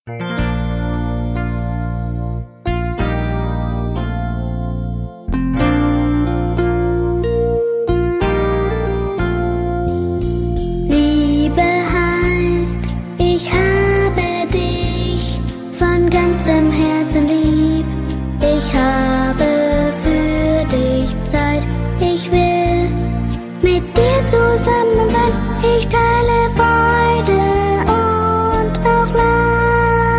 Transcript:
Liebe heißt, ich habe dich von ganzem Herzen lieb. Ich habe für dich Zeit. Ich will mit dir zusammen sein. Ich teile von